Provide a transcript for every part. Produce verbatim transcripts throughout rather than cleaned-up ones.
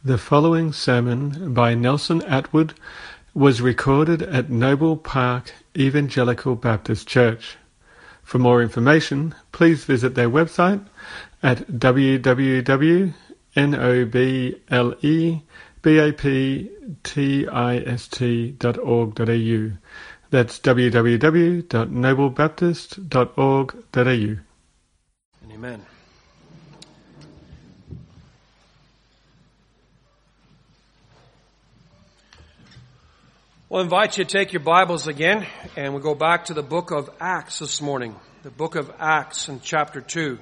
The following sermon by Nelson Atwood was recorded at Noble Park Evangelical Baptist Church. For more information, please visit their website at w w w dot noblebaptist dot org dot a u. That's w w w dot noble baptist dot org dot a u. Amen. Well, I invite you to take your Bibles again, and we go back to the book of Acts this morning. The book of Acts in chapter two.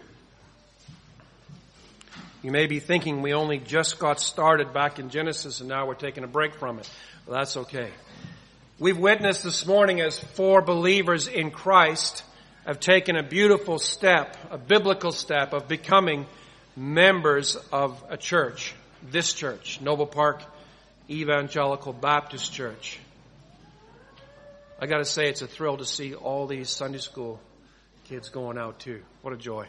You may be thinking we only just got started back in Genesis and now we're taking a break from it. Well, that's okay. We've witnessed this morning as four believers in Christ have taken a beautiful step, a biblical step of becoming members of a church. This church, Noble Park Evangelical Baptist Church. I got to say, it's a thrill to see all these Sunday school kids going out too. What a joy.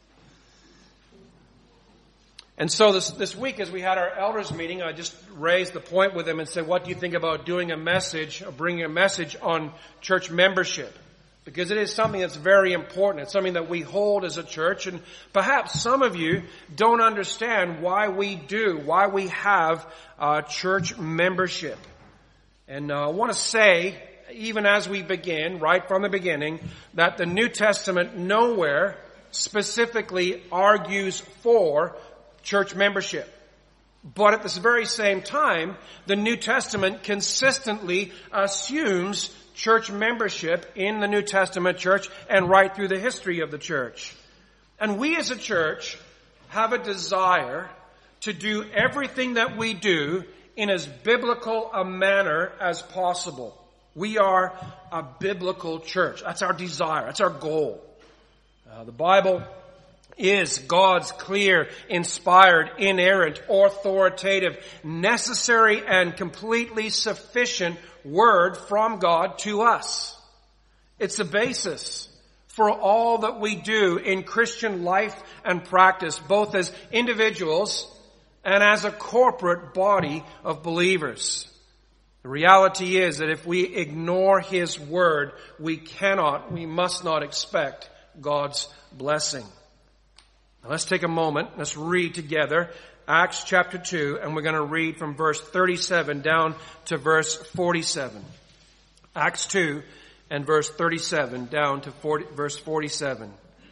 And so this, this week as we had our elders meeting, I just raised the point with them and said, what do you think about doing a message, or bringing a message on church membership? Because it is something that's very important. It's something that we hold as a church. And perhaps some of you don't understand why we do, why we have uh, church membership. And uh, I want to say, even as we begin, right from the beginning, that the New Testament nowhere specifically argues for church membership. But at this very same time, the New Testament consistently assumes church membership in the New Testament church and right through the history of the church. And we as a church have a desire to do everything that we do in as biblical a manner as possible. We are a biblical church. That's our desire. That's our goal. Uh, the Bible is God's clear, inspired, inerrant, authoritative, necessary, and completely sufficient word from God to us. It's the basis for all that we do in Christian life and practice, both as individuals and as a corporate body of believers. The reality is that if we ignore His word, we cannot, we must not expect God's blessing. Now let's take a moment. Let's read together Acts chapter two, and we're going to read from verse thirty-seven down to verse forty-seven. Acts two and verse thirty-seven down to forty, verse forty-seven.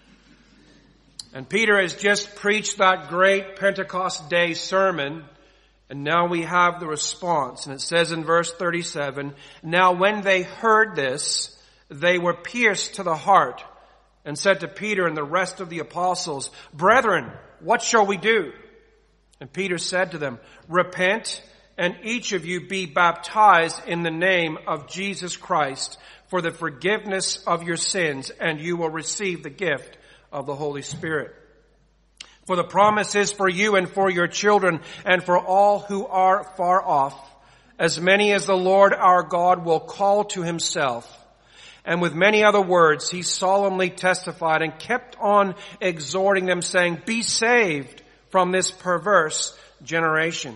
And Peter has just preached that great Pentecost Day sermon, and now we have the response. And it says in verse thirty-seven, "Now when they heard this, they were pierced to the heart, and said to Peter and the rest of the apostles, 'Brethren, what shall we do?' And Peter said to them, 'Repent, and each of you be baptized in the name of Jesus Christ for the forgiveness of your sins, and you will receive the gift of the Holy Spirit. For the promise is for you and for your children and for all who are far off, as many as the Lord our God will call to Himself.' And with many other words, he solemnly testified and kept on exhorting them, saying, 'Be saved from this perverse generation.'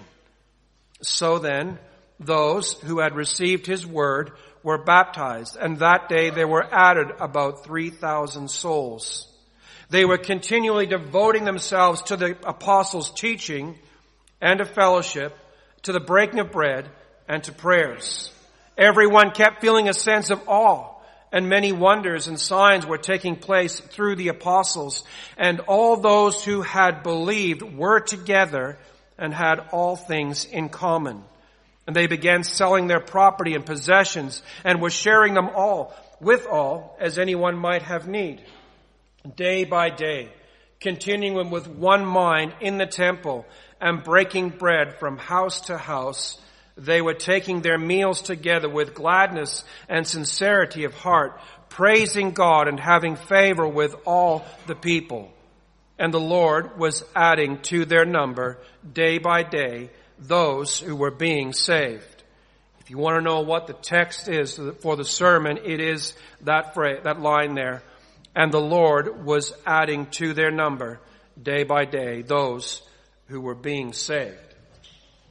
So then, those who had received his word were baptized, and that day there were added about three thousand souls. They were continually devoting themselves to the apostles' teaching and to fellowship, to the breaking of bread, and to prayers. Everyone kept feeling a sense of awe, and many wonders and signs were taking place through the apostles. And all those who had believed were together and had all things in common. And they began selling their property and possessions and were sharing them all with all as anyone might have need. Day by day, continuing with one mind in the temple and breaking bread from house to house, they were taking their meals together with gladness and sincerity of heart, praising God and having favor with all the people. And the Lord was adding to their number day by day those who were being saved." If you want to know what the text is for the sermon, it is that phrase, that line there. And the Lord was adding to their number day by day those who were being saved.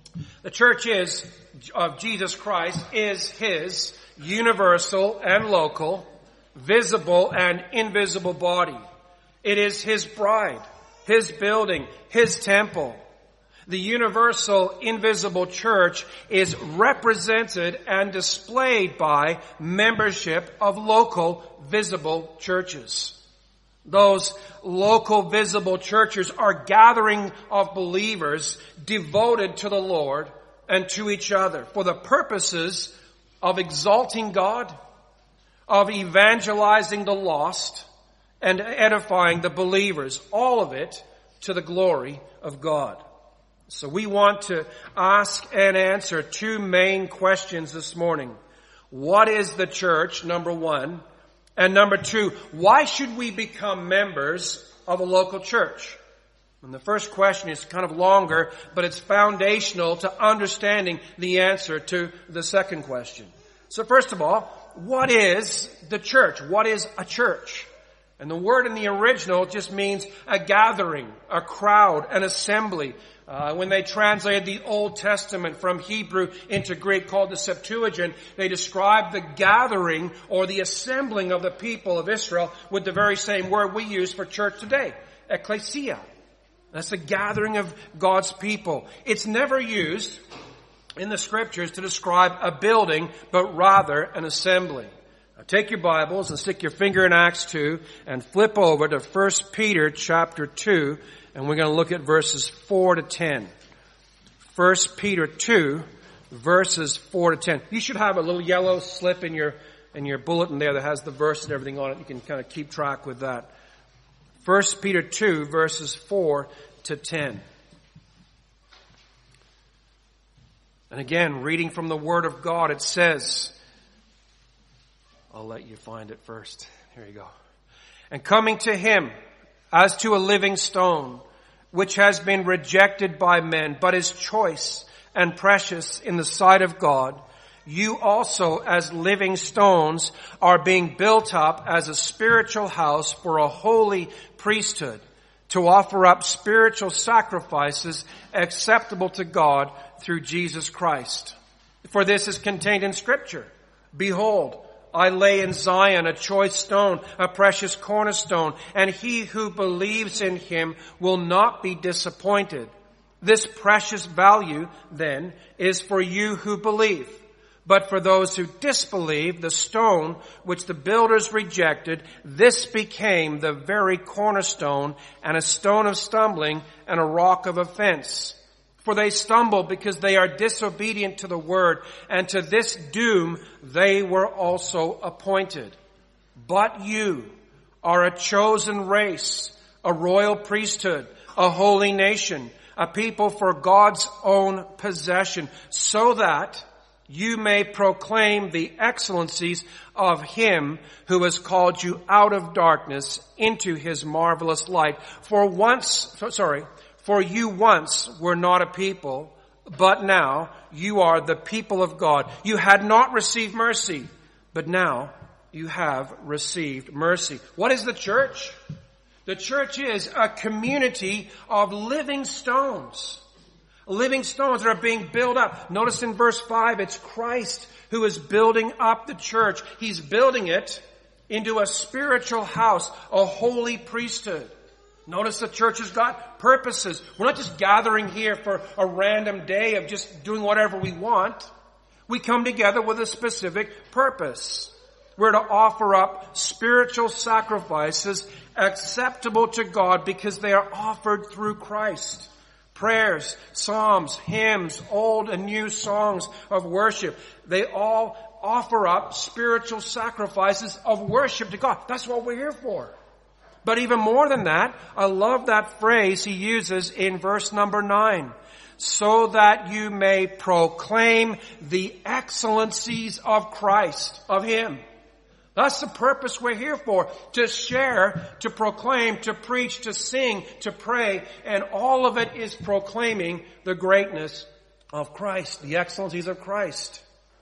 The church is, of Jesus Christ, is His universal and local, visible and invisible body. It is His bride, His building, His temple. The universal, invisible church is represented and displayed by membership of local, visible churches. Those local, visible churches are gathering of believers devoted to the Lord and to each other for the purposes of exalting God, of evangelizing the lost, and edifying the believers. All of it to the glory of God. So we want to ask and answer two main questions this morning. What is the church, number one? And number two, why should we become members of a local church? And the first question is kind of longer, but it's foundational to understanding the answer to the second question. So first of all, what is the church? What is a church? And the word in the original just means a gathering, a crowd, an assembly. Uh, when they translated the Old Testament from Hebrew into Greek, called the Septuagint, they described the gathering or the assembling of the people of Israel with the very same word we use for church today, ecclesia. That's the gathering of God's people. It's never used in the Scriptures to describe a building, but rather an assembly. Now take your Bibles and stick your finger in Acts two and flip over to First Peter chapter two. And we're going to look at verses four to ten. First Peter two, verses four to ten. You should have a little yellow slip in your in your bulletin there that has the verse and everything on it. You can kind of keep track with that. First Peter two, verses four to ten. And again, reading from the Word of God, it says, I'll let you find it first. Here you go. And coming to Him, as to a living stone, which has been rejected by men, but is choice and precious in the sight of God, you also, as living stones, are being built up as a spiritual house for a holy priesthood, to offer up spiritual sacrifices acceptable to God through Jesus Christ. For this is contained in Scripture. Behold, I lay in Zion a choice stone, a precious cornerstone, and he who believes in Him will not be disappointed. This precious value, then, is for you who believe. But for those who disbelieve, the stone which the builders rejected, this became the very cornerstone, and a stone of stumbling and a rock of offense. For they stumble because they are disobedient to the word, and to this doom they were also appointed. But you are a chosen race, a royal priesthood, a holy nation, a people for God's own possession, so that you may proclaim the excellencies of Him who has called you out of darkness into His marvelous light. For once, sorry, For you once were not a people, but now you are the people of God. You had not received mercy, but now you have received mercy. What is the church? The church is a community of living stones. Living stones that are being built up. Notice in verse five, it's Christ who is building up the church. He's building it into a spiritual house, a holy priesthood. Notice the church has got purposes. We're not just gathering here for a random day of just doing whatever we want. We come together with a specific purpose. We're to offer up spiritual sacrifices acceptable to God because they are offered through Christ. Prayers, psalms, hymns, old and new songs of worship. They all offer up spiritual sacrifices of worship to God. That's what we're here for. But even more than that, I love that phrase he uses in verse number nine. So that you may proclaim the excellencies of Christ, of Him. That's the purpose we're here for. To share, to proclaim, to preach, to sing, to pray. And all of it is proclaiming the greatness of Christ, the excellencies of Christ.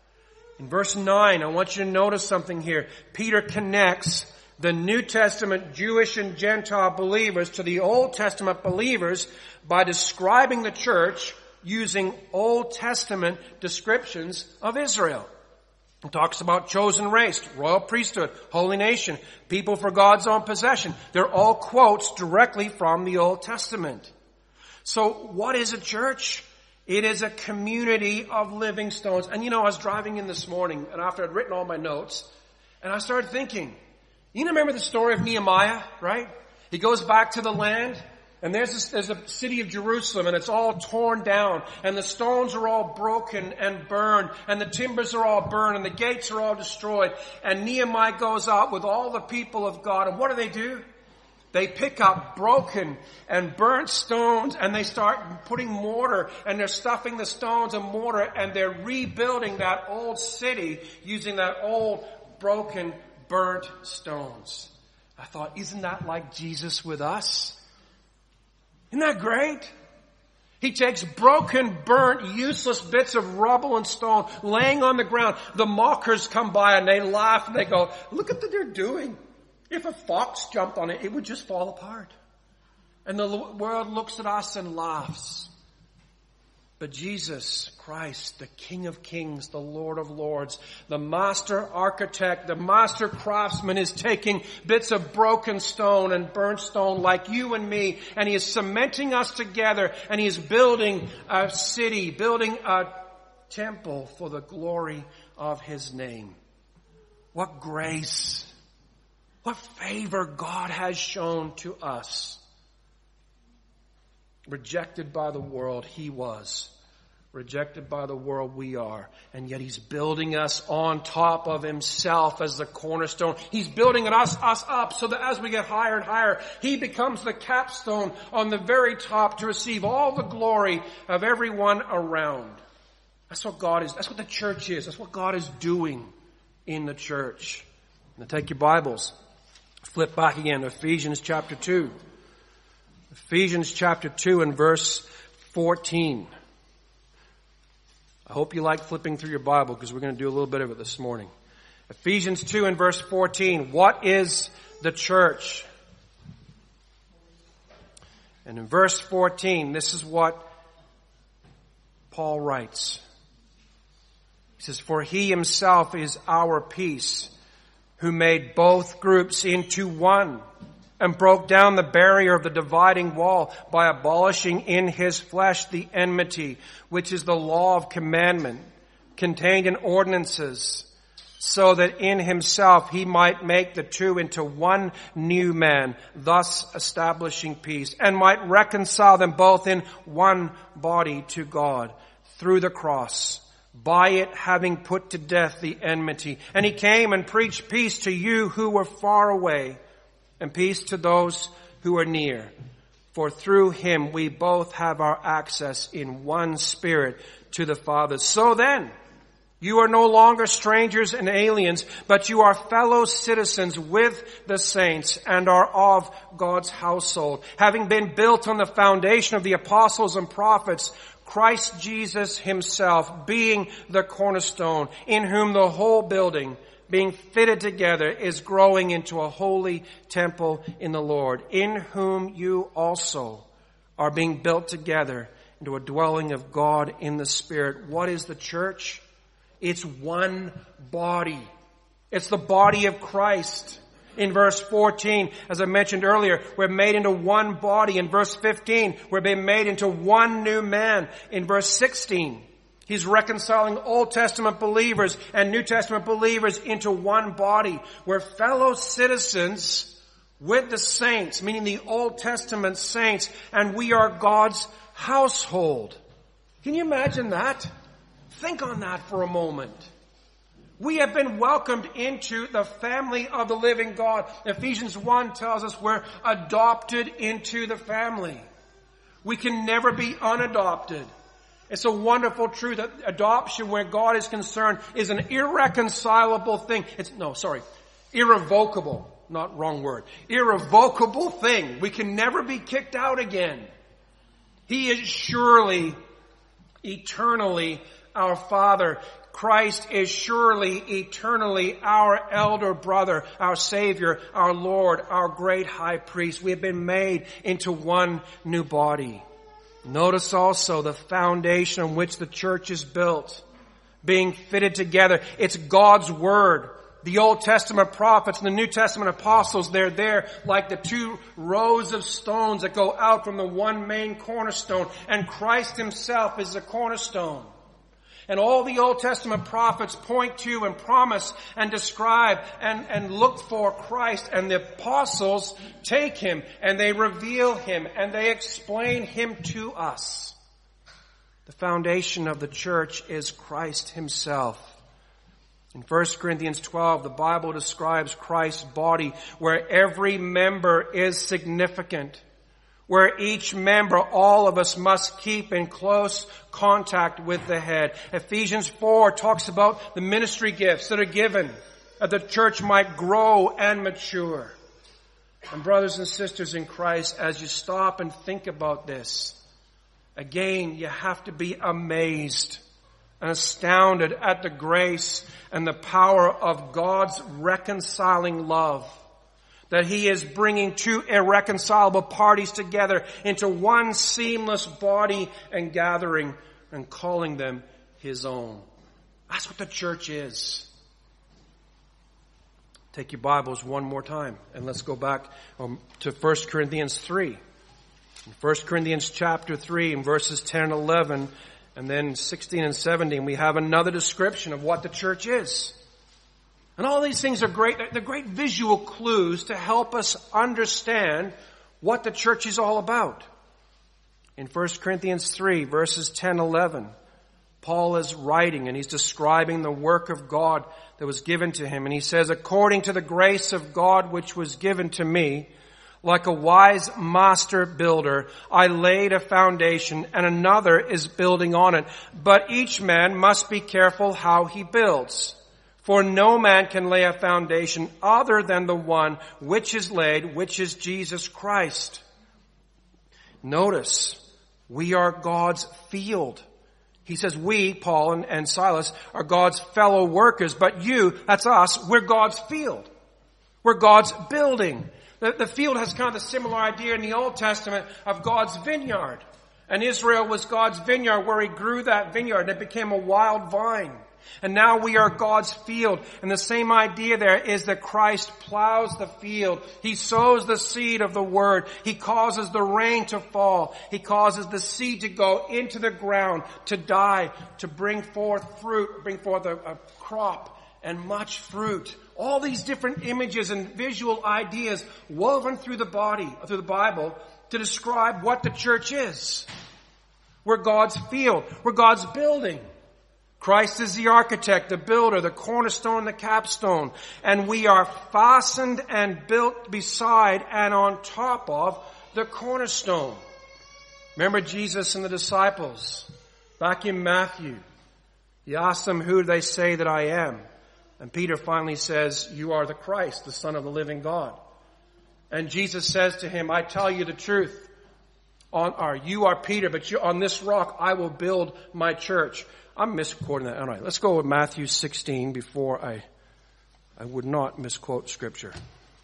In verse nine, I want you to notice something here. Peter connects the New Testament Jewish and Gentile believers to the Old Testament believers by describing the church using Old Testament descriptions of Israel. It talks about chosen race, royal priesthood, holy nation, people for God's own possession. They're all quotes directly from the Old Testament. So what is a church? It is a community of living stones. And you know, I was driving in this morning, and after I'd written all my notes, and I started thinking, you remember the story of Nehemiah, right? He goes back to the land, and there's, this, there's a city of Jerusalem, and it's all torn down, and the stones are all broken and burned, and the timbers are all burned, and the gates are all destroyed. And Nehemiah goes out with all the people of God, and what do they do? They pick up broken and burnt stones, and they start putting mortar, and they're stuffing the stones in mortar, and they're rebuilding that old city using that old broken, burnt stones. I thought, isn't that like Jesus with us? Isn't that great? He takes broken, burnt, useless bits of rubble and stone laying on the ground. The mockers come by and they laugh and they go, look at what they're doing. If a fox jumped on it, it would just fall apart. And the world looks at us and laughs. But Jesus Christ, the King of Kings, the Lord of Lords, the master architect, the master craftsman, is taking bits of broken stone and burnt stone like you and me, and he is cementing us together, and he is building a city, building a temple for the glory of his name. What grace, what favor God has shown to us. Rejected by the world, he was. Rejected by the world, we are. And yet he's building us on top of himself as the cornerstone. He's building us, us up so that as we get higher and higher, he becomes the capstone on the very top to receive all the glory of everyone around. That's what God is. That's what the church is. That's what God is doing in the church. Now take your Bibles. Flip back again to Ephesians chapter two. Ephesians chapter two and verse fourteen. I hope you like flipping through your Bible because we're going to do a little bit of it this morning. Ephesians two and verse fourteen. What is the church? And in verse fourteen, this is what Paul writes. He says, for he himself is our peace, who made both groups into one, and broke down the barrier of the dividing wall by abolishing in his flesh the enmity, which is the law of commandment contained in ordinances, so that in himself he might make the two into one new man, thus establishing peace, and might reconcile them both in one body to God through the cross, by it having put to death the enmity. And he came and preached peace to you who were far away, and peace to those who are near. For through him we both have our access in one Spirit to the Father. So then, you are no longer strangers and aliens, but you are fellow citizens with the saints and are of God's household, having been built on the foundation of the apostles and prophets, Christ Jesus himself being the cornerstone, in whom the whole building, being fitted together, is growing into a holy temple in the Lord, in whom you also are being built together into a dwelling of God in the Spirit. What is the church? It's one body. It's the body of Christ. In verse fourteen, as I mentioned earlier, we're made into one body. In verse fifteen, we're being made into one new man. In verse sixteen, he's reconciling Old Testament believers and New Testament believers into one body. We're fellow citizens with the saints, meaning the Old Testament saints, and we are God's household. Can you imagine that? Think on that for a moment. We have been welcomed into the family of the living God. Ephesians one tells us we're adopted into the family. We can never be unadopted. It's a wonderful truth that adoption, where God is concerned, is an irreconcilable thing. It's, no, sorry, irrevocable, not wrong word. Irrevocable thing. We can never be kicked out again. He is surely, eternally our Father. Christ is surely, eternally our elder brother, our Savior, our Lord, our great high priest. We have been made into one new body. Notice also the foundation on which the church is built, being fitted together. It's God's Word. The Old Testament prophets and the New Testament apostles, they're there like the two rows of stones that go out from the one main cornerstone. And Christ Himself is the cornerstone. And all the Old Testament prophets point to and promise and describe and, and look for Christ. And the apostles take Him and they reveal Him and they explain Him to us. The foundation of the church is Christ Himself. In First Corinthians twelve, the Bible describes Christ's body where every member is significant, where each member, all of us, must keep in close contact with the head. Ephesians four talks about the ministry gifts that are given, that the church might grow and mature. And brothers and sisters in Christ, as you stop and think about this, again, you have to be amazed and astounded at the grace and the power of God's reconciling love, that He is bringing two irreconcilable parties together into one seamless body and gathering and calling them His own. That's what the church is. Take your Bibles one more time and let's go back um, to First Corinthians three. In First Corinthians chapter three, in verses ten and eleven, and then sixteen and seventeen, we have another description of what the church is. And all these things are great. They're great visual clues to help us understand what the church is all about. In First Corinthians three, verses ten and eleven, Paul is writing and he's describing the work of God that was given to him. And he says, according to the grace of God which was given to me, like a wise master builder, I laid a foundation and another is building on it. But each man must be careful how he builds. For no man can lay a foundation other than the one which is laid, which is Jesus Christ. Notice, we are God's field. He says we, Paul and, and Silas, are God's fellow workers. But you, that's us, we're God's field. We're God's building. The, the field has kind of a similar idea in the Old Testament of God's vineyard. And Israel was God's vineyard where He grew that vineyard and it became a wild vine. And now we are God's field. And the same idea there is that Christ plows the field. He sows the seed of the Word. He causes the rain to fall. He causes the seed to go into the ground, to die, to bring forth fruit, bring forth a, a crop and much fruit. All these different images and visual ideas woven through the body, through the Bible, to describe what the church is. We're God's field. We're God's building. Christ is the architect, the builder, the cornerstone, the capstone. And we are fastened and built beside and on top of the cornerstone. Remember Jesus and the disciples back in Matthew. He asked them, who do they say that I am? And Peter finally says, you are the Christ, the Son of the living God. And Jesus says to him, I tell you the truth. On, or, you are Peter, but you, on this rock I will build my church. I'm misquoting that. All right, let's go with Matthew sixteen before I, I would not misquote Scripture.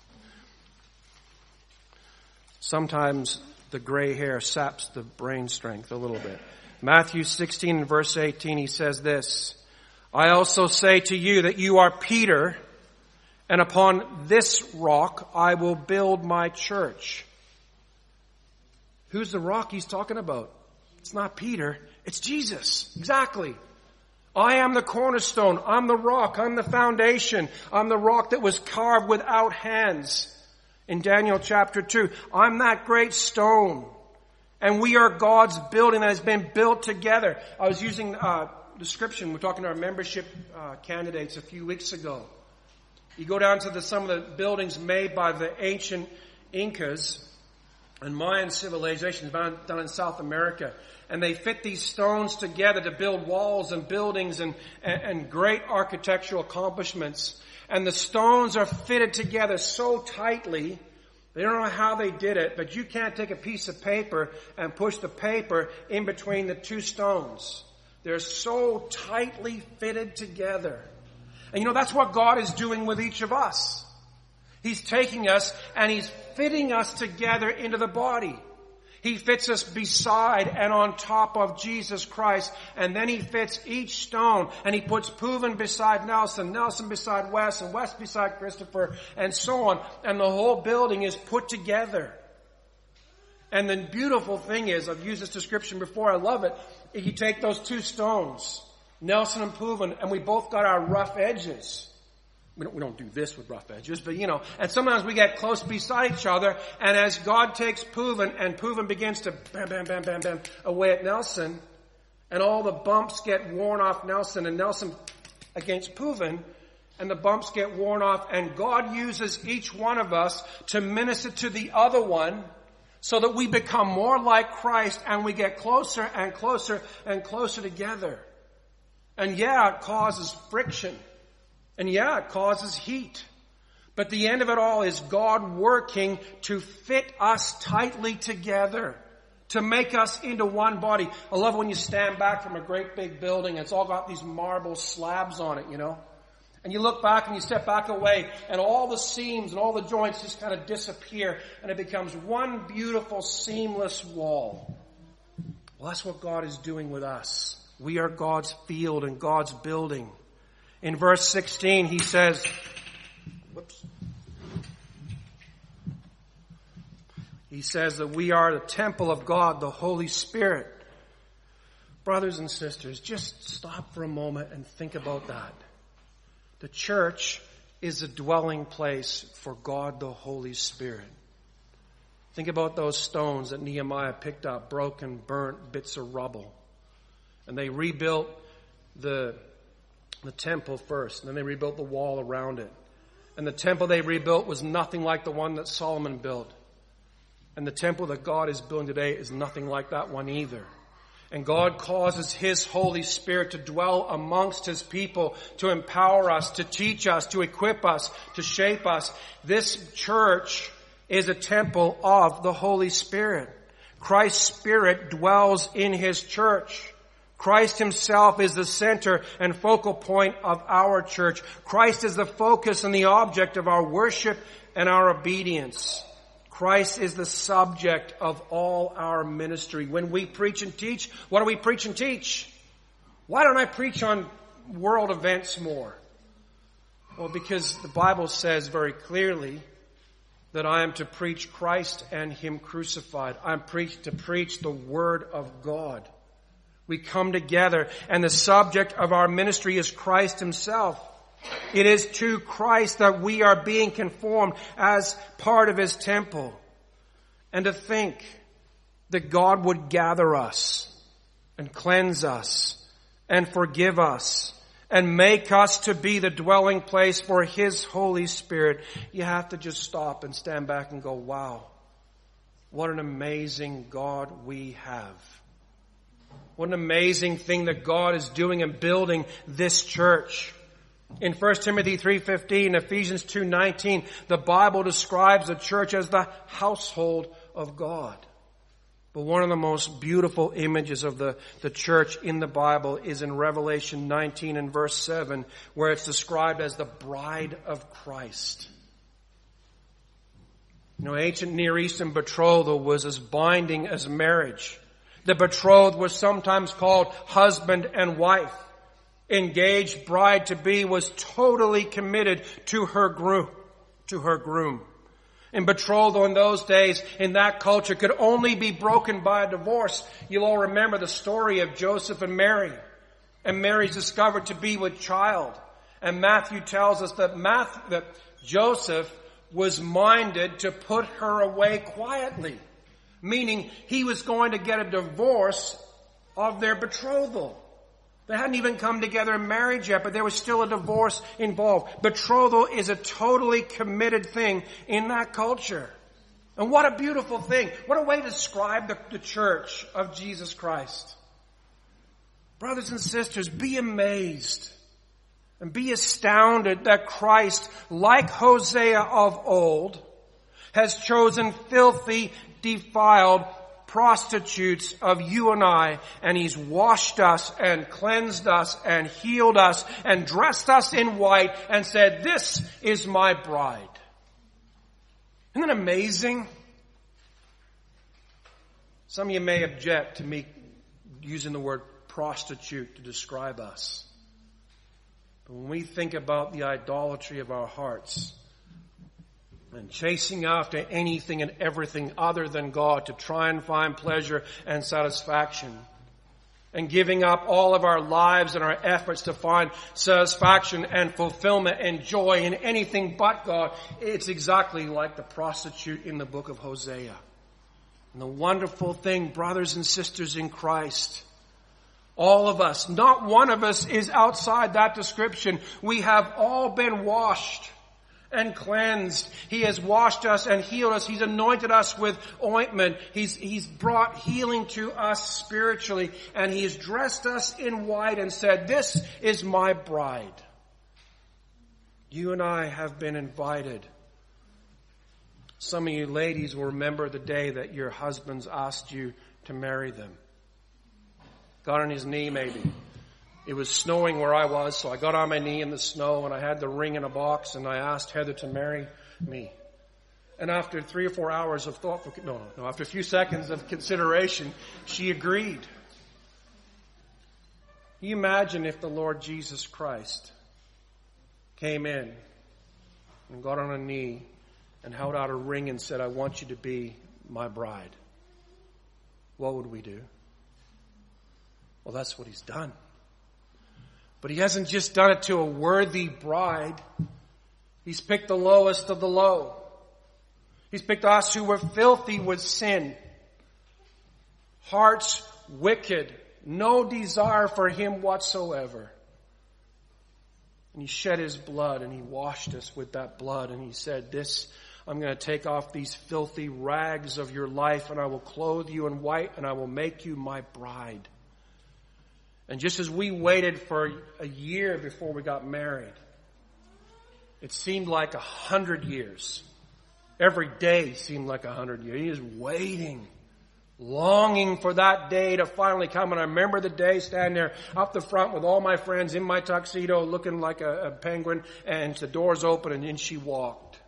Sometimes the gray hair saps the brain strength a little bit. Matthew sixteen and verse eighteen, he says this, I also say to you that you are Peter, and upon this rock I will build my church. Who's the rock he's talking about? It's not Peter, it's Jesus. Exactly. I am the cornerstone. I'm the rock. I'm the foundation. I'm the rock that was carved without hands. In Daniel chapter two, I'm that great stone. And we are God's building that has been built together. I was using uh description. We're talking to our membership uh, candidates a few weeks ago. You go down to the, some of the buildings made by the ancient Incas and Mayan civilizations down, down in South America. And they fit these stones together to build walls and buildings and, and, and great architectural accomplishments. And the stones are fitted together so tightly, they don't know how they did it, but you can't take a piece of paper and push the paper in between the two stones. They're so tightly fitted together. And you know, that's what God is doing with each of us. He's taking us and He's fitting us together into the body. He fits us beside and on top of Jesus Christ. And then he fits each stone. And he puts Pooven beside Nelson, Nelson beside Wes, and Wes beside Christopher, and so on. And the whole building is put together. And the beautiful thing is, I've used this description before, I love it. If you take those two stones, Nelson and Pooven, and we both got our rough edges. We don't, we don't do this with rough edges, but you know, and sometimes we get close beside each other, and as God takes Pooven, and Pooven begins to bam, bam, bam, bam, bam, away at Nelson, and all the bumps get worn off Nelson, and Nelson against Pooven, and the bumps get worn off, and God uses each one of us to minister to the other one, so that we become more like Christ, and we get closer and closer and closer together. And yeah, it causes friction. And yeah, it causes heat. But the end of it all is God working to fit us tightly together, to make us into one body. I love when you stand back from a great big building, and it's all got these marble slabs on it, you know. And you look back and you step back away, and all the seams and all the joints just kind of disappear, and it becomes one beautiful seamless wall. Well, that's what God is doing with us. We are God's field and God's building. In verse sixteen, he says, whoops. He says that we are the temple of God, the Holy Spirit. Brothers and sisters, just stop for a moment and think about that. The church is a dwelling place for God, the Holy Spirit. Think about those stones that Nehemiah picked up, broken, burnt bits of rubble. And they rebuilt the the temple first, and then they rebuilt the wall around it. And the temple they rebuilt was nothing like the one that Solomon built. And the temple that God is building today is nothing like that one either. And God causes His Holy Spirit to dwell amongst His people, to empower us, to teach us, to equip us, to shape us. This church is a temple of the Holy Spirit. Christ's Spirit dwells in His church. Christ Himself is the center and focal point of our church. Christ is the focus and the object of our worship and our obedience. Christ is the subject of all our ministry. When we preach and teach, what do we preach and teach? Why don't I preach on world events more? Well, because the Bible says very clearly that I am to preach Christ and Him crucified. I'm preach, to preach the Word of God. We come together, and the subject of our ministry is Christ Himself. It is to Christ that we are being conformed as part of His temple. And to think that God would gather us and cleanse us and forgive us and make us to be the dwelling place for His Holy Spirit, you have to just stop and stand back and go, wow, what an amazing God we have. What an amazing thing that God is doing and building this church. In First Timothy three fifteen, Ephesians two nineteen, the Bible describes the church as the household of God. But one of the most beautiful images of the, the church in the Bible is in Revelation nineteen and verse seven, where it's described as the bride of Christ. You know, ancient Near Eastern betrothal was as binding as marriage. The betrothed was sometimes called husband and wife. Engaged bride-to-be was totally committed to her groom, to her groom. And betrothal in those days, in that culture, could only be broken by a divorce. You'll all remember the story of Joseph and Mary. And Mary's discovered to be with child. And Matthew tells us that, Matthew, that Joseph was minded to put her away quietly. Meaning he was going to get a divorce of their betrothal. They hadn't even come together in marriage yet, but there was still a divorce involved. Betrothal is a totally committed thing in that culture. And what a beautiful thing. What a way to describe the, the church of Jesus Christ. Brothers and sisters, be amazed and be astounded that Christ, like Hosea of old, has chosen filthy, defiled prostitutes of you and I, and He's washed us and cleansed us and healed us and dressed us in white and said, this is my bride. Isn't that amazing? Some of you may object to me using the word prostitute to describe us. But when we think about the idolatry of our hearts and chasing after anything and everything other than God to try and find pleasure and satisfaction, and giving up all of our lives and our efforts to find satisfaction and fulfillment and joy in anything but God, it's exactly like the prostitute in the book of Hosea. And the wonderful thing, brothers and sisters in Christ, all of us, not one of us is outside that description. We have all been washed and cleansed. He has washed us and healed us. He's anointed us with ointment. He's, he's brought healing to us spiritually. And He has dressed us in white and said, "This is my bride." You and I have been invited. Some of you ladies will remember the day that your husbands asked you to marry them. Got on his knee maybe. It was snowing where I was, so I got on my knee in the snow and I had the ring in a box and I asked Heather to marry me. And after three or four hours of thoughtful, no, no, no, after a few seconds of consideration, she agreed. Can you imagine if the Lord Jesus Christ came in and got on a knee and held out a ring and said, "I want you to be my bride"? What would we do? Well, that's what He's done. But He hasn't just done it to a worthy bride. He's picked the lowest of the low. He's picked us who were filthy with sin. Hearts wicked. No desire for Him whatsoever. And He shed His blood and He washed us with that blood. And He said, "This, I'm going to take off these filthy rags of your life and I will clothe you in white and I will make you my bride." And just as we waited for a year before we got married, it seemed like a hundred years. Every day seemed like a hundred years. He was waiting, longing for that day to finally come. And I remember the day standing there up the front with all my friends in my tuxedo looking like a, a penguin, and the doors open and in she walked.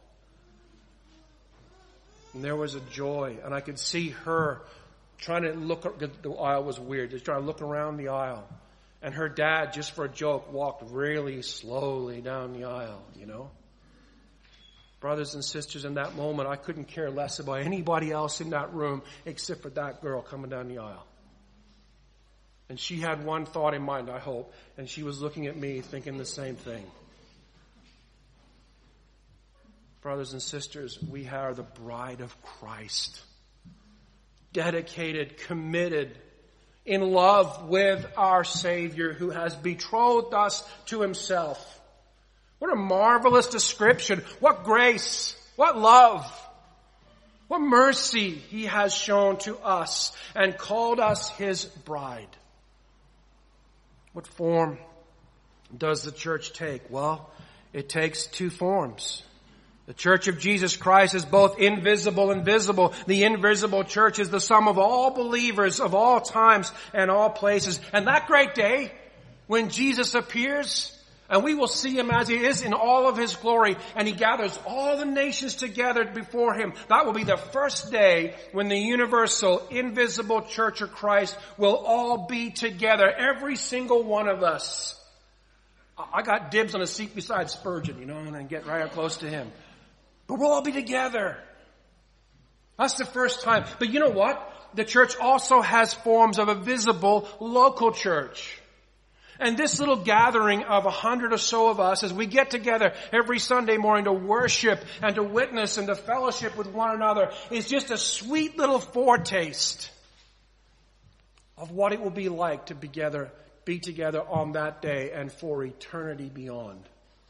And there was a joy, and I could see her trying to look, the aisle was weird, just trying to look around the aisle. And her dad, just for a joke, walked really slowly down the aisle, you know. Brothers and sisters, in that moment, I couldn't care less about anybody else in that room except for that girl coming down the aisle. And she had one thought in mind, I hope, and she was looking at me thinking the same thing. Brothers and sisters, we are the bride of Christ. Dedicated, committed, in love with our Savior who has betrothed us to Himself. What a marvelous description. What grace. What love. What mercy He has shown to us and called us His bride. What form does the church take? Well, it takes two forms. The Church of Jesus Christ is both invisible and visible. The invisible church is the sum of all believers of all times and all places. And that great day, when Jesus appears, and we will see Him as He is in all of His glory, and He gathers all the nations together before Him, that will be the first day when the universal, invisible Church of Christ will all be together. Every single one of us. I got dibs on a seat beside Spurgeon, you know, and I get right up close to him. But we'll all be together. That's the first time. But you know what? The church also has forms of a visible local church. And this little gathering of a hundred or so of us, as we get together every Sunday morning to worship and to witness and to fellowship with one another, is just a sweet little foretaste of what it will be like to be together, be together on that day and for eternity beyond.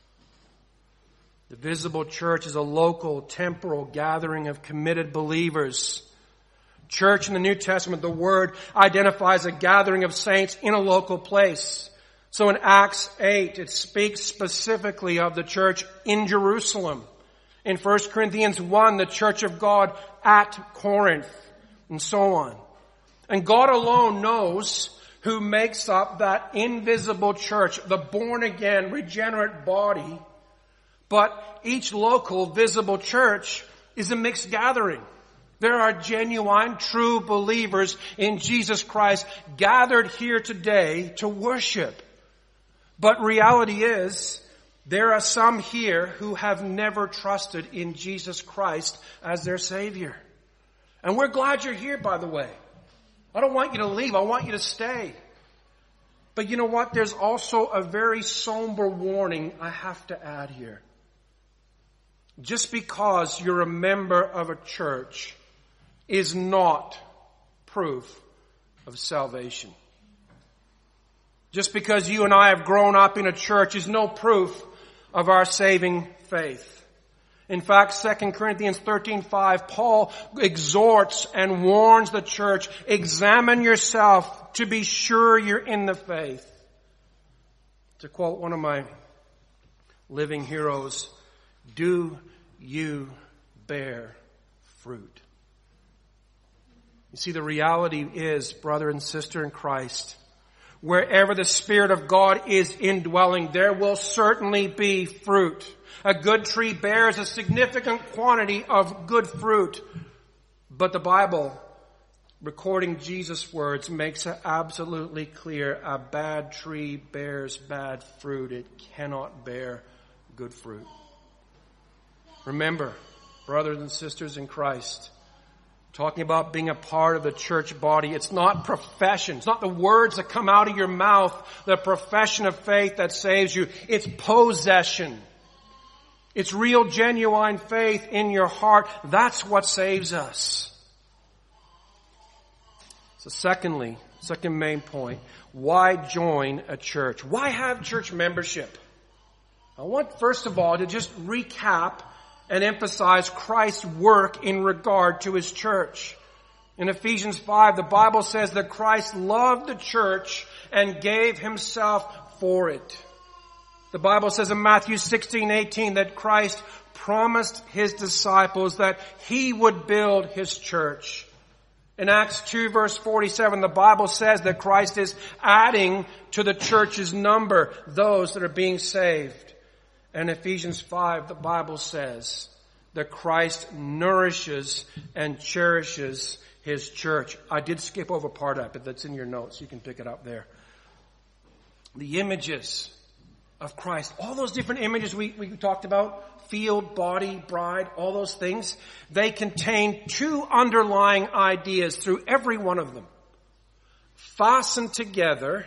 The visible church is a local, temporal gathering of committed believers. Church in the New Testament, the word identifies a gathering of saints in a local place. So in Acts eight, it speaks specifically of the church in Jerusalem. In First Corinthians one, the church of God at Corinth, and so on. And God alone knows who makes up that invisible church, the born-again, regenerate body. But each local, visible church is a mixed gathering. There are genuine, true believers in Jesus Christ gathered here today to worship. But reality is, there are some here who have never trusted in Jesus Christ as their Savior. And we're glad you're here, by the way. I don't want you to leave. I want you to stay. But you know what? There's also a very somber warning I have to add here. Just because you're a member of a church is not proof of salvation. Just because you and I have grown up in a church is no proof of our saving faith. In fact, Second Corinthians thirteen five, Paul exhorts and warns the church, examine yourself to be sure you're in the faith. To quote one of my living heroes, do you bear fruit? You see, the reality is, brother and sister in Christ, wherever the Spirit of God is indwelling, there will certainly be fruit. A good tree bears a significant quantity of good fruit. But the Bible, recording Jesus' words, makes it absolutely clear a bad tree bears bad fruit. It cannot bear good fruit. Remember, brothers and sisters in Christ, talking about being a part of the church body, it's not profession. It's not the words that come out of your mouth, the profession of faith that saves you. It's possession. It's real, genuine faith in your heart. That's what saves us. So secondly, second main point, why join a church? Why have church membership? I want, first of all, to just recap and emphasize Christ's work in regard to His church. In Ephesians five, the Bible says that Christ loved the church and gave Himself for it. The Bible says in Matthew sixteen eighteen that Christ promised His disciples that He would build His church. In Acts two verse forty-seven, the Bible says that Christ is adding to the church's number those that are being saved. And in Ephesians five, the Bible says that Christ nourishes and cherishes His church. I did skip over part of it, but that's in your notes. You can pick it up there. The images of Christ, all those different images we, we talked about, field, body, bride, all those things, they contain two underlying ideas through every one of them. Fastened together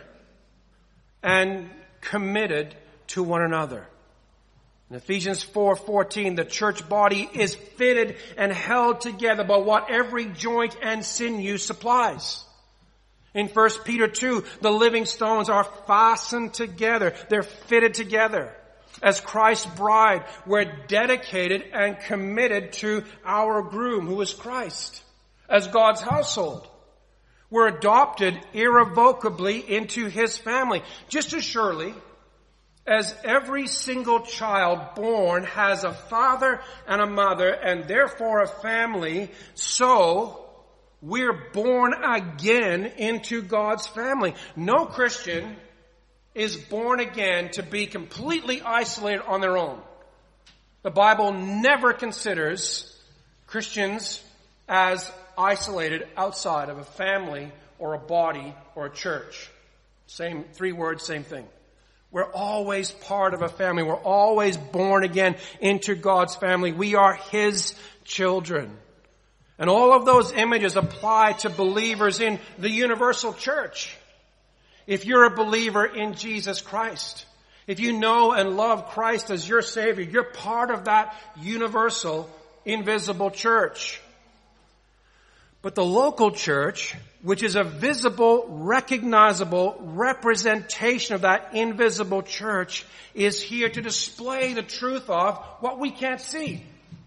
and committed to one another. In Ephesians four fourteen, the church body is fitted and held together by what every joint and sinew supplies. In First Peter two, the living stones are fastened together. They're fitted together. As Christ's bride, we're dedicated and committed to our groom, who is Christ. As God's household, we're adopted irrevocably into His family. Just as surely as every single child born has a father and a mother and therefore a family, so we're born again into God's family. No Christian is born again to be completely isolated on their own. The Bible never considers Christians as isolated outside of a family or a body or a church. Same, three words, same thing. We're always part of a family. We're always born again into God's family. We are His children. And all of those images apply to believers in the universal church. If you're a believer in Jesus Christ, if you know and love Christ as your Savior, you're part of that universal, invisible church. But the local church, which is a visible, recognizable representation of that invisible church, is here to display the truth of what we can't see.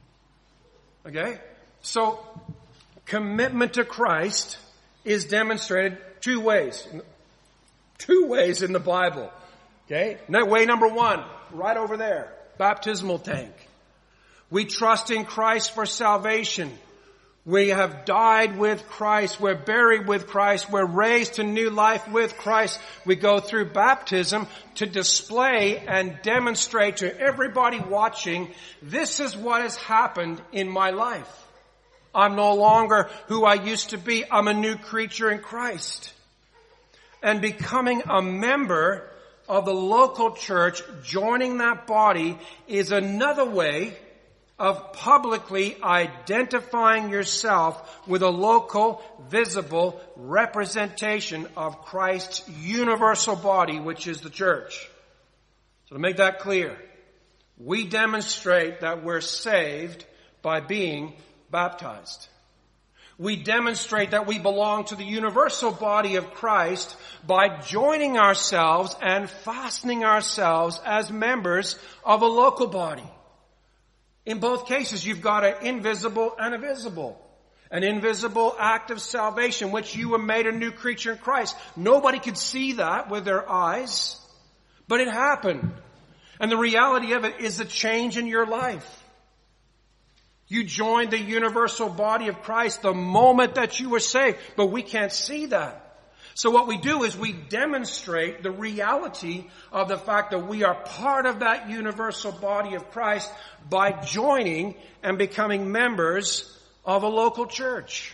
Okay? So, commitment to Christ is demonstrated two ways. Two ways in the Bible. Okay? Now, way number one, right over there, baptismal tank. We trust in Christ for salvation. We have died with Christ. We're buried with Christ. We're raised to new life with Christ. We go through baptism to display and demonstrate to everybody watching, this is what has happened in my life. I'm no longer who I used to be. I'm a new creature in Christ. And becoming a member of the local church, joining that body, is another way of publicly identifying yourself with a local, visible representation of Christ's universal body, which is the church. So to make that clear, we demonstrate that we're saved by being baptized. We demonstrate that we belong to the universal body of Christ by joining ourselves and fastening ourselves as members of a local body. In both cases, you've got an invisible and a visible. An invisible act of salvation, which you were made a new creature in Christ. Nobody could see that with their eyes, but it happened. And the reality of it is a change in your life. You joined the universal body of Christ the moment that you were saved, but we can't see that. So what we do is we demonstrate the reality of the fact that we are part of that universal body of Christ by joining and becoming members of a local church.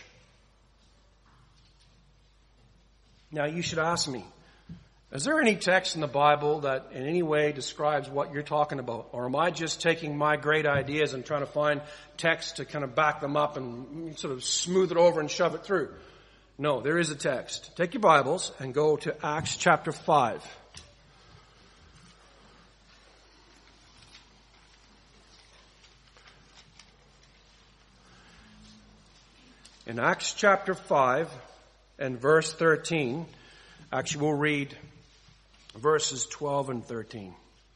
Now you should ask me, is there any text in the Bible that in any way describes what you're talking about? Or am I just taking my great ideas and trying to find text to kind of back them up and sort of smooth it over and shove it through? No, there is a text. Take your Bibles and go to Acts chapter five. In Acts chapter five and verse thirteen, actually we'll read verses twelve and thirteen.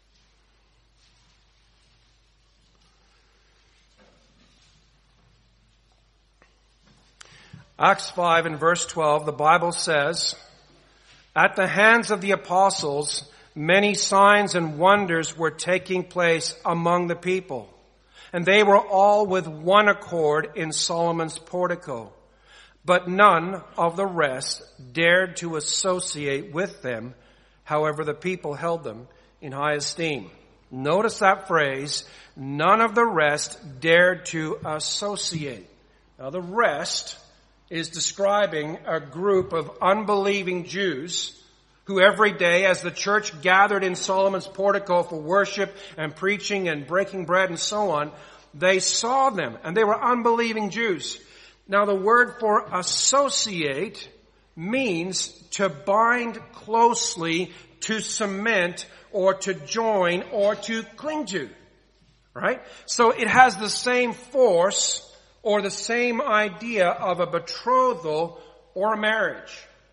Acts five and verse twelve, the Bible says, "At the hands of the apostles, many signs and wonders were taking place among the people, and they were all with one accord in Solomon's portico. But none of the rest dared to associate with them. However, the people held them in high esteem." Notice that phrase, none of the rest dared to associate. Now the rest is describing a group of unbelieving Jews who every day, as the church gathered in Solomon's portico for worship and preaching and breaking bread and so on, they saw them, and they were unbelieving Jews. Now the word for associate means to bind closely, to cement, or to join, or to cling to. Right? So it has the same force or the same idea of a betrothal or a marriage.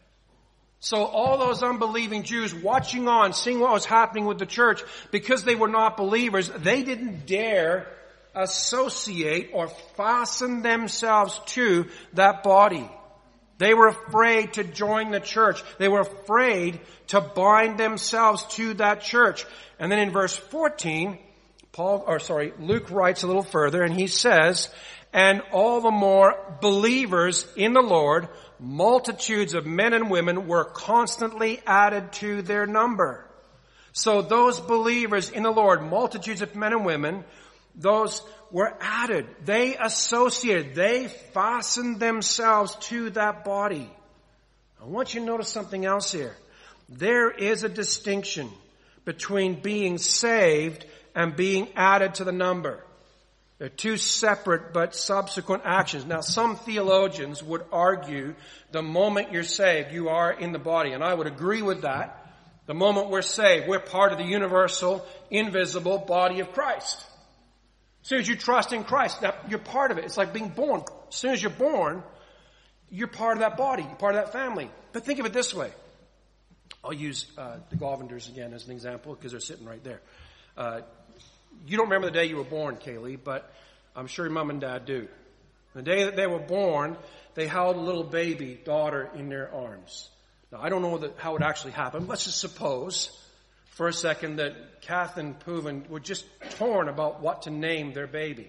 So all those unbelieving Jews watching on, seeing what was happening with the church, because they were not believers, they didn't dare associate or fasten themselves to that body. They were afraid to join the church. They were afraid to bind themselves to that church. And then in verse fourteen, Paul, or sorry, Luke writes a little further and he says, "And all the more believers in the Lord, multitudes of men and women were constantly added to their number." So those believers in the Lord, multitudes of men and women, those were added. They associated. They fastened themselves to that body. I want you to notice something else here. There is a distinction between being saved and being added to the number. They're two separate but subsequent actions. Now, some theologians would argue the moment you're saved, you are in the body. And I would agree with that. The moment we're saved, we're part of the universal, invisible body of Christ. As soon as you trust in Christ, that you're part of it. It's like being born. As soon as you're born, you're part of that body. You're part of that family. But think of it this way. I'll use uh, the Govenders again as an example because they're sitting right there. Uh, you don't remember the day you were born, Kaylee, but I'm sure your mom and dad do. The day that they were born, they held a little baby daughter in their arms. Now, I don't know that, how it actually happened. Let's just suppose for a second that Kath and Pooven were just torn about what to name their baby.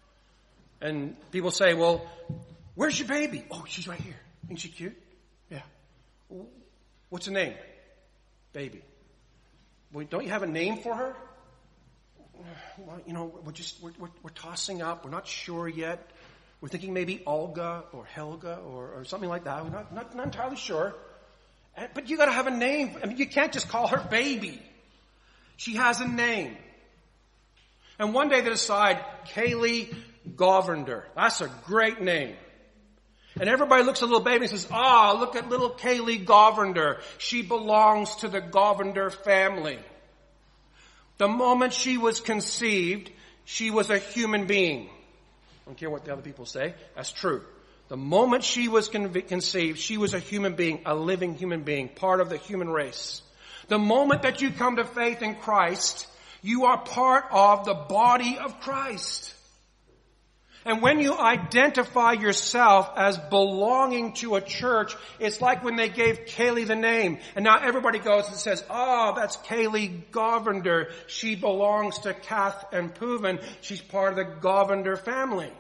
And people say, well, where's your baby? Oh, she's right here. Isn't she cute? Yeah. What's her name? Baby. Well, don't you have a name for her? Well, you know, we're just, we're, we're, we're tossing up. We're not sure yet. We're thinking maybe Olga or Helga or, or something like that. We're not, not, not entirely sure. And, but you got to have a name. I mean, you can't just call her baby. She has a name. And one day they decide, Kaylee Govender. That's a great name. And everybody looks at little baby and says, ah, look at little Kaylee Govender. She belongs to the Govender family. The moment she was conceived, she was a human being. I don't care what the other people say. That's true. The moment she was con- conceived, she was a human being, a living human being, part of the human race. The moment that you come to faith in Christ, you are part of the body of Christ. And when you identify yourself as belonging to a church, it's like when they gave Kaylee the name. And now everybody goes and says, oh, that's Kaylee Govender. She belongs to Kath and Pooven. She's part of the Govender family.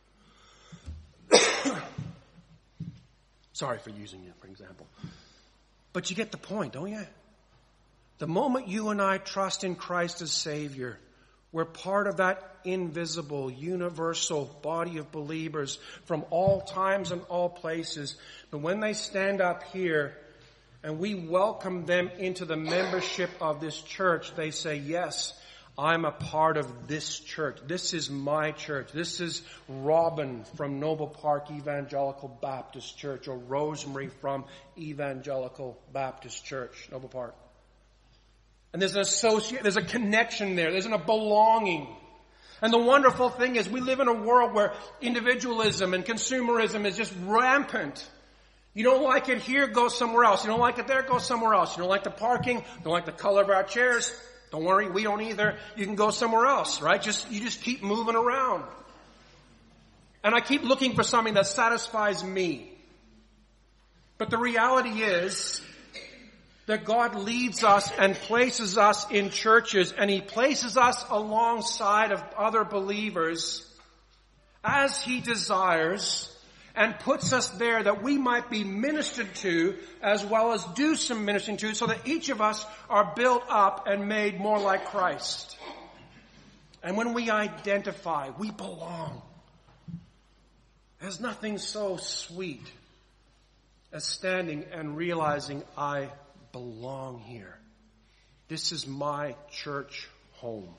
Sorry for using it, for example. But you get the point, don't you? The moment you and I trust in Christ as Savior, we're part of that invisible, universal body of believers from all times and all places. But when they stand up here and we welcome them into the membership of this church, they say, yes, I'm a part of this church. This is my church. This is Robin from Noble Park Evangelical Baptist Church, or Rosemary from Evangelical Baptist Church, Noble Park. And there's an associate, there's a connection there. There's a belonging. And the wonderful thing is we live in a world where individualism and consumerism is just rampant. You don't like it here, go somewhere else. You don't like it there, go somewhere else. You don't like the parking, don't like the color of our chairs. Don't worry, we don't either. You can go somewhere else, right? Just, you just keep moving around. And I keep looking for something that satisfies me. But the reality is that God leads us and places us in churches, and He places us alongside of other believers as He desires, and puts us there that we might be ministered to as well as do some ministering to, so that each of us are built up and made more like Christ. And when we identify, we belong. There's nothing so sweet as standing and realizing I belong here. This is my church home.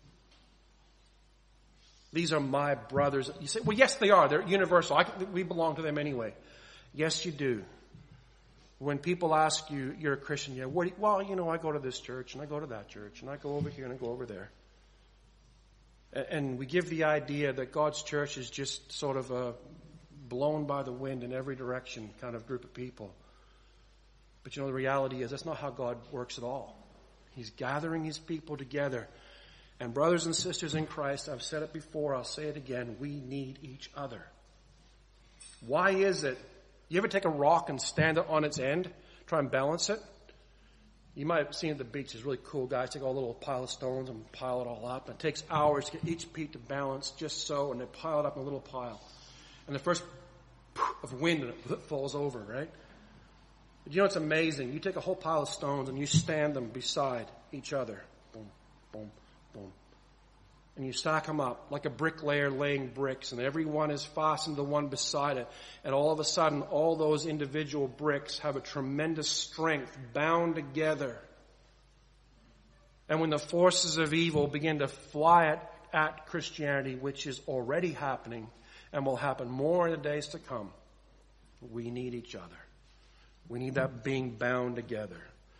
These are my brothers. You say, well, yes, they are. They're universal. I can, we belong to them anyway. Yes, you do. When people ask you, you're a Christian, yeah, what do you, well, you know, I go to this church, and I go to that church, and I go over here, and I go over there. And, and we give the idea that God's church is just sort of a blown by the wind in every direction kind of group of people. But you know, the reality is that's not how God works at all. He's gathering His people together. And brothers and sisters in Christ, I've said it before, I'll say it again, we need each other. Why is it? You ever take a rock and stand it on its end, try and balance it? You might have seen at the beach, there's really cool guys take all a little pile of stones and pile it all up. And it takes hours to get each peak to balance just so, and they pile it up in a little pile. And the first of wind, it falls over, right? But you know, it's amazing. You take a whole pile of stones and you stand them beside each other. Boom, boom, boom. And you stack them up like a bricklayer laying bricks, and every one is fastened to the one beside it. And all of a sudden, all those individual bricks have a tremendous strength bound together. And when the forces of evil begin to fly at, at Christianity, which is already happening and will happen more in the days to come, we need each other. We need that being bound together.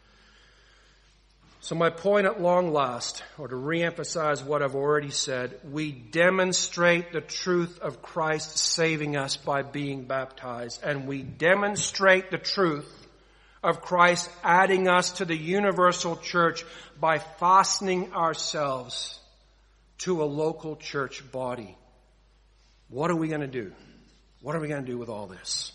So my point at long last, or to reemphasize what I've already said, we demonstrate the truth of Christ saving us by being baptized. And we demonstrate the truth of Christ adding us to the universal church by fastening ourselves to a local church body. What are we going to do? What are we going to do with all this?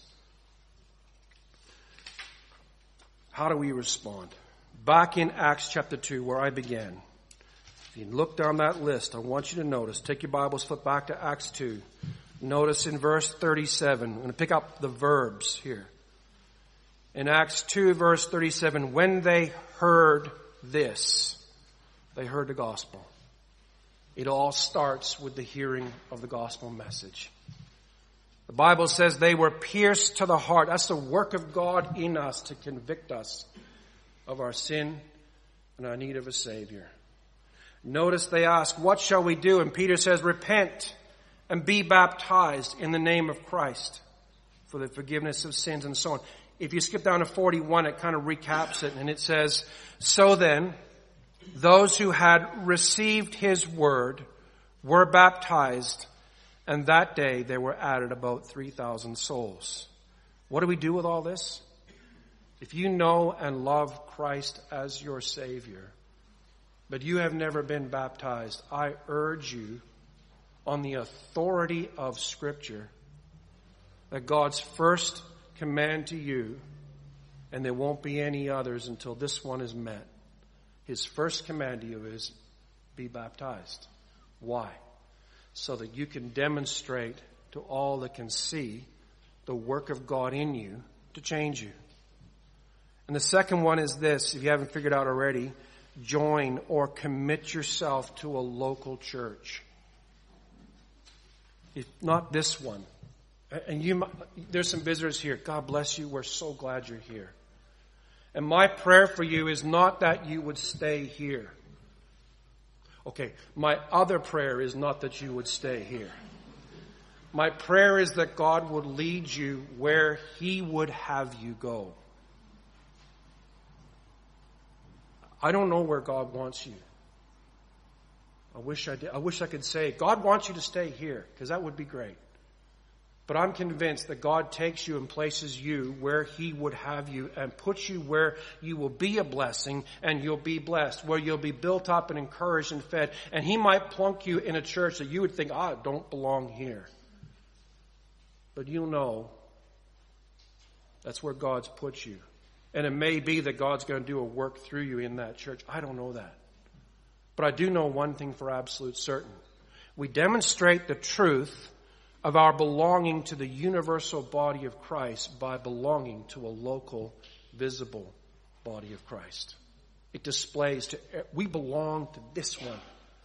How do we respond? Back in Acts chapter two, where I began. If you look down that list, I want you to notice, take your Bibles, flip back to Acts two. Notice in verse thirty-seven, I'm going to pick up the verbs here. In Acts two, verse thirty-seven, when they heard this, they heard the gospel. It all starts with the hearing of the gospel message. The Bible says they were pierced to the heart. That's the work of God in us to convict us of our sin and our need of a Savior. Notice they ask, what shall we do? And Peter says, repent and be baptized in the name of Christ for the forgiveness of sins, and so on. If you skip down to forty-one, it kind of recaps it, and it says, so then, those who had received his word were baptized, and that day there were added about three thousand souls. What do we do with all this? If you know and love Christ as your Savior, but you have never been baptized, I urge you, on the authority of Scripture, that God's first command to you, and there won't be any others until this one is met. His first command to you is, be baptized. Why? So that you can demonstrate to all that can see the work of God in you to change you. And the second one is this, if you haven't figured out already, join or commit yourself to a local church. If not this one. And you, there's some visitors here. God bless you. We're so glad you're here. And my prayer for you is not that you would stay here. Okay, my other prayer is not that you would stay here. My prayer is that God would lead you where He would have you go. I don't know where God wants you. I wish I did. I wish I could say, God wants you to stay here, because that would be great. But I'm convinced that God takes you and places you where He would have you and puts you where you will be a blessing and you'll be blessed, where you'll be built up and encouraged and fed. And He might plunk you in a church that you would think, ah, I don't belong here. But you'll know that's where God's put you. And it may be that God's going to do a work through you in that church. I don't know that. But I do know one thing for absolute certain. We demonstrate the truth of our belonging to the universal body of Christ by belonging to a local, visible body of Christ. It displays to, we belong to this one.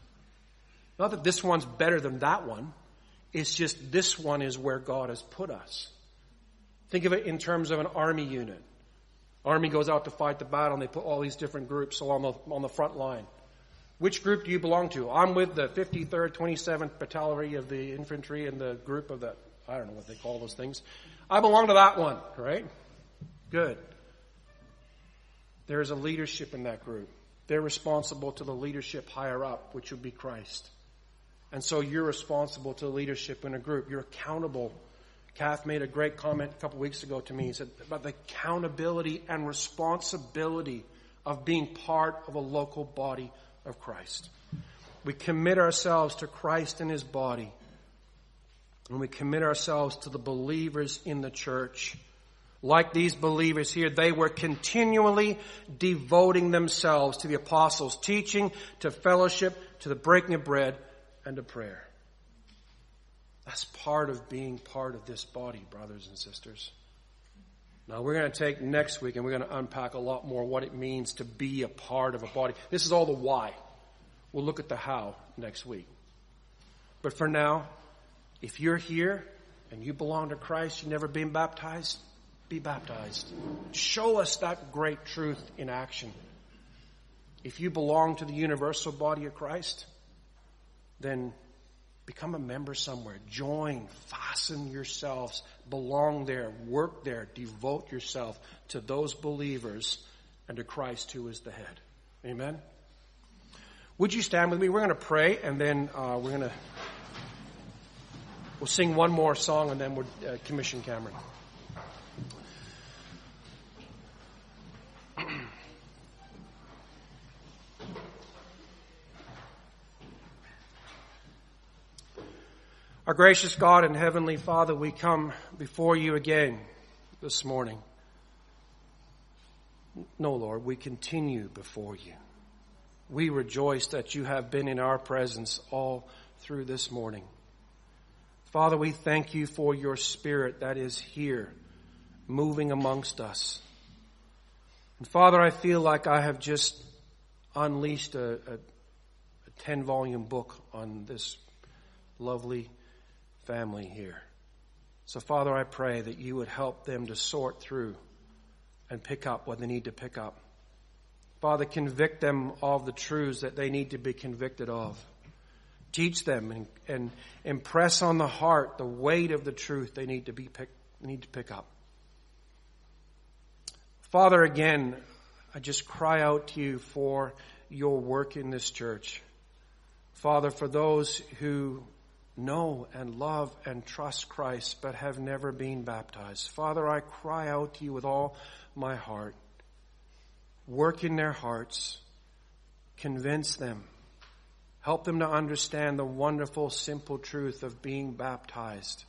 Not that this one's better than that one. It's just this one is where God has put us. Think of it in terms of an army unit. Army goes out to fight the battle and they put all these different groups along the, on the front line. Which group do you belong to? I'm with the fifty-third, twenty-seventh Battalion of the Infantry and the group of the, I don't know what they call those things. I belong to that one, right? Good. There is a leadership in that group. They're responsible to the leadership higher up, which would be Christ. And so you're responsible to the leadership in a group. You're accountable. Kath made a great comment a couple weeks ago to me. He said about the accountability and responsibility of being part of a local body of Christ. We commit ourselves to Christ and His body. And we commit ourselves to the believers in the church. Like these believers here, they were continually devoting themselves to the apostles' teaching, to fellowship, to the breaking of bread, and to prayer. That's part of being part of this body, brothers and sisters. Now, we're going to take next week and we're going to unpack a lot more what it means to be a part of a body. This is all the why. We'll look at the how next week. But for now, if you're here and you belong to Christ, you've never been baptized, be baptized. Show us that great truth in action. If you belong to the universal body of Christ, then become a member somewhere. Join, fasten yourselves, belong there, work there, devote yourself to those believers and to Christ who is the head. Amen? Would you stand with me? We're going to pray and then uh, we're going to we'll sing one more song and then we'll uh, commission Cameron. Our gracious God and Heavenly Father, we come before you again this morning. No, Lord, we continue before you. We rejoice that you have been in our presence all through this morning. Father, we thank you for your Spirit that is here, moving amongst us. And Father, I feel like I have just unleashed a, a, a ten-volume book on this lovely family here. So, Father, I pray that you would help them to sort through and pick up what they need to pick up. Father, convict them of the truths that they need to be convicted of. Teach them and, and impress on the heart the weight of the truth they need to be pick, need to pick up. Father, again, I just cry out to you for your work in this church. Father, for those who know and love and trust Christ but have never been baptized. Father, I cry out to you with all my heart. Work in their hearts. Convince them. Help them to understand the wonderful, simple truth of being baptized.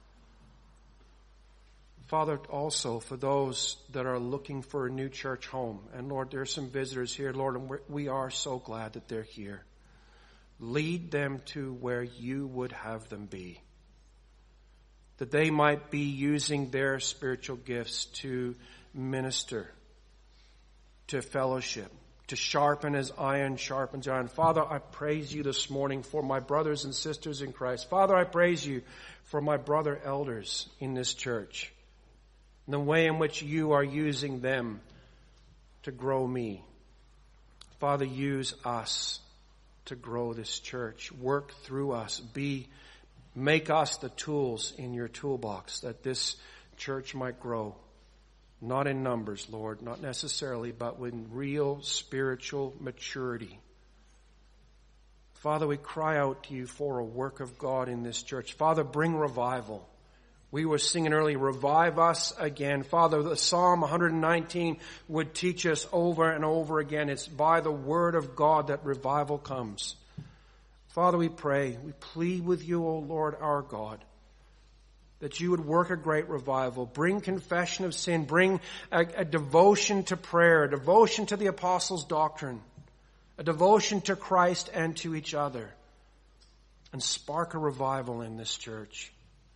Father, also for those that are looking for a new church home. And Lord, there are some visitors here, Lord, and we are so glad that they're here. Lead them to where you would have them be. That they might be using their spiritual gifts to minister, to fellowship, to sharpen as iron sharpens iron. Father, I praise you this morning for my brothers and sisters in Christ. Father, I praise you for my brother elders in this church, and the way in which you are using them to grow me. Father, use us to grow this church. Work through us. Be, make us the tools in your toolbox that this church might grow. Not in numbers, Lord, not necessarily, but with real spiritual maturity. Father, we cry out to you for a work of God in this church. Father, bring revival. We were singing earlier, revive us again. Father, the Psalm one nineteen would teach us over and over again. It's by the word of God that revival comes. Father, we pray, we plead with you, O Lord our God, that you would work a great revival. Bring confession of sin. Bring a, a devotion to prayer, a devotion to the apostles' doctrine, a devotion to Christ and to each other, and spark a revival in this church.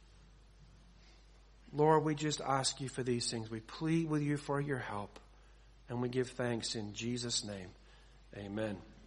Lord, we just ask you for these things. We plead with you for your help, and we give thanks in Jesus' name. Amen.